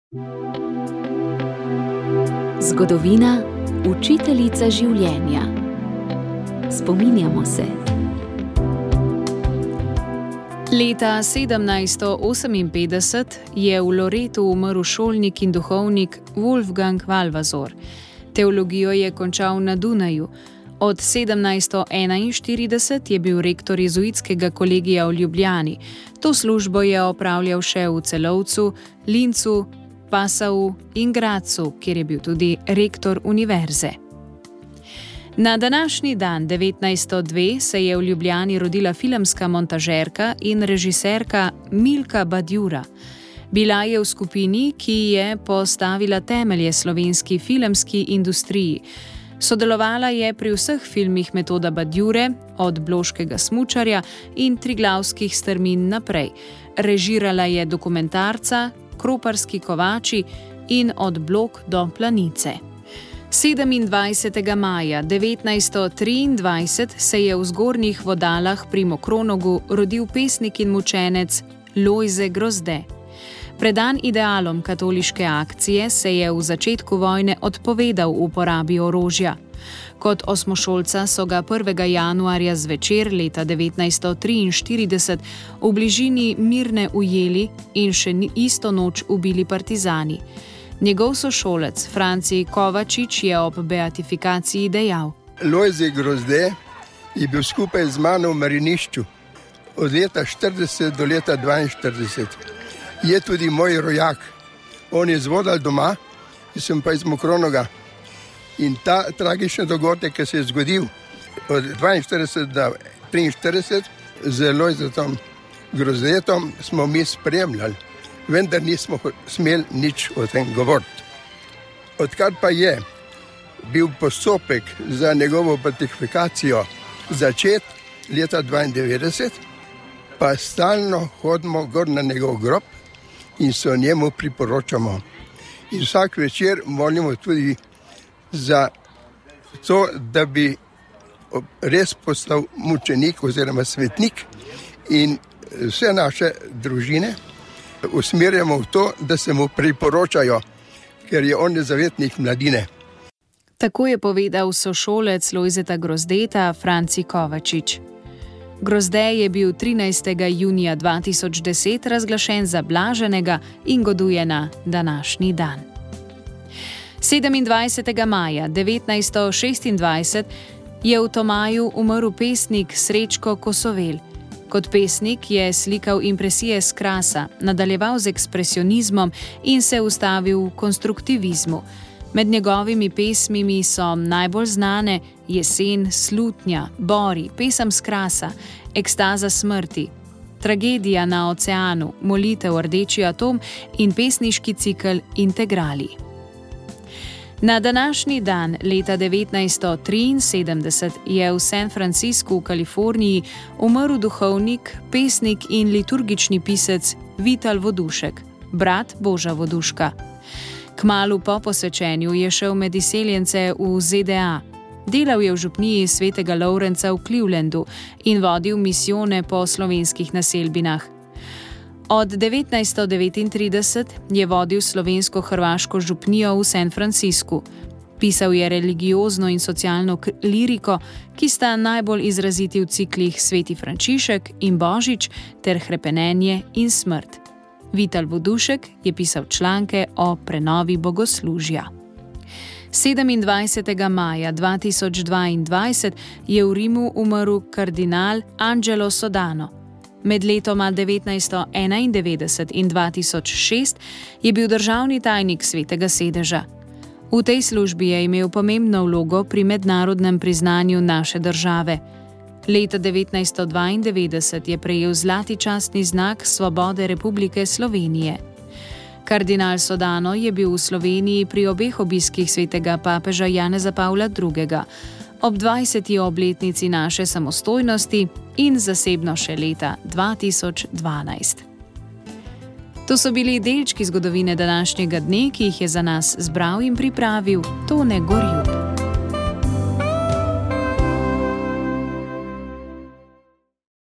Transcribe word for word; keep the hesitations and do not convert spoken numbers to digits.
Zgodovina, učiteljica življenja. Spominjamo se. Leta sedemnajststo oseminpetdeset je v Loretu umrl šolnik in duhovnik Wolfgang Valvazor. Teologijo je končal na Dunaju. Od sedemnajststo enainštirideset je bil rektor jezuitskega kolegija v Ljubljani. To službo je opravljal še v Celovcu, Linzu, Passau in Gradcu, kjer je bil tudi rektor univerze. Na današnji dan, devetnajststo dve, se je v Ljubljani rodila filmska montažerka in režiserka Milka Badjura. Bila je v skupini, ki je postavila temelje slovenski filmski industriji. Sodelovala je pri vseh filmih Metoda Badjure, od Bloškega smučarja in Triglavskih strmin naprej. Režirala je dokumentarca, Kroparski kovači in Od Blok do Planice. sedemindvajsetega maja devetnajststo triindvajset se je v Zgornjih Vodalah pri Mokronogu rodil pesnik in mučenec Lojze Grozde. Predan idealom katoliške akcije se je v začetku vojne odpovedal uporabi orožja. Kot osmošolca so ga prvega januarja zvečer leta devetnajststo triinštirideset v bližini Mirne ujeli in še isto noč ubili partizani. Njegov sošolec Franci Kovačič je ob beatifikaciji dejal: Lojze Grozde je bil skupaj z mano v Marinišču od leta štirideset do leta dvainštirideset. Je tudi moj rojak. On je zvodal doma, jaz sem pa iz Mokronoga. In ta tragični dogodek, ki se je zgodil od dvainštirideset do triinštirideset, z Lojzetom Grozdetom smo mi spremljali, vendar nismo smeli nič o tem govoriti. Odkar pa je bil postopek za njegovo beatifikacijo začet leta dvaindevetdeset, pa stalno hodimo gor na njegov grob in se njemu priporočamo. In vsak večer molimo tudi za to, da bi res postal mučenik oziroma svetnik, in vse naše družine usmerjamo v to, da se mu priporočajo, ker je on zavetnik mladine. Tako je povedal sošolec Lojzeta Grozdeta Franci Kovačič. Grozde je bil trinajstega junija dva tisoč deset razglašen za blaženega in goduje na današnji dan. sedemindvajsetega maja devetnajststo šestindvajset je v Tomaju umrl pesnik Srečko Kosovel. Kot pesnik je slikal impresije s Krasa, nadaljeval z ekspresionizmom in se ustavil v konstruktivizmu. Med njegovimi pesmimi so najbolj znane Jesen, Slutnja, Bori, pesem s Krasa, Ekstaza smrti, Tragedija na oceanu, Molitev Rdeči atom in pesniški cikel Integrali. Na današnji dan leta devetnajststo triinsedemdeset je v San Franciscu v Kaliforniji umrl duhovnik, pesnik in liturgični pisec Vital Vodušek, brat Boža Voduška. Kmalu po posvečenju je šel med izseljence v Z D A. Delal je v župniji svetega Lovrenca v Clevelandu in vodil misijone po slovenskih naselbinah. Od devetnajststo devetintrideset je vodil slovensko-hrvaško župnijo v San Franciscu. Pisal je religiozno in socialno liriko, ki sta najbolj izraziti v ciklih Sveti Frančišek in Božič ter Hrepenenje in smrt. Vital Vodušek je pisal članke o prenovi bogoslužja. sedemindvajsetega maja dva tisoč dvaindvajset je v Rimu umrl kardinal Angelo Sodano. Med letoma devetnajststo enaindevetdeset in dva tisoč šest je bil državni tajnik Svetega sedeža. V tej službi je imel pomembno vlogo pri mednarodnem priznanju naše države. Leta devetnajststo dvaindevetdeset je prejel zlati častni znak Svobode Republike Slovenije. Kardinal Sodano je bil v Sloveniji pri obeh obiskih svetega papeža Janeza Pavla drugega. Ob dvajseti obletnici naše samostojnosti in zasebno še leta dva tisoč dvanajst. To so bili delčki zgodovine današnjega dne, ki jih je za nas zbral in pripravil Tone Gorjup.